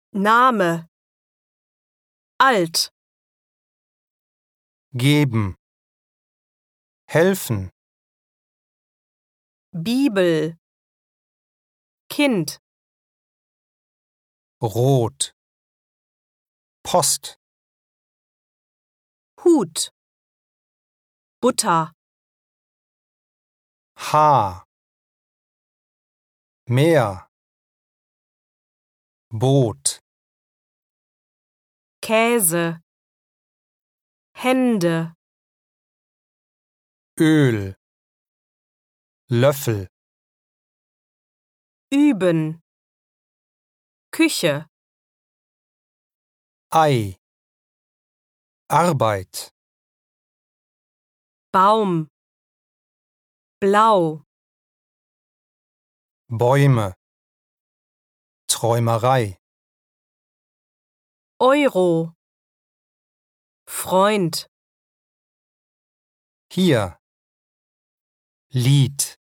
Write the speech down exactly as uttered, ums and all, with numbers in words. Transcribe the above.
Name. Alt. Geben. Helfen. Bibel. Kind. Rot. Post. Hut. Butter. Haar. Meer. Boot. Käse. Hände. Öl. Löffel. Üben. Küche. Ei. Arbeit. Baum. Blau. Bäume. Träumerei. Euro. Freund. Hier. Lied.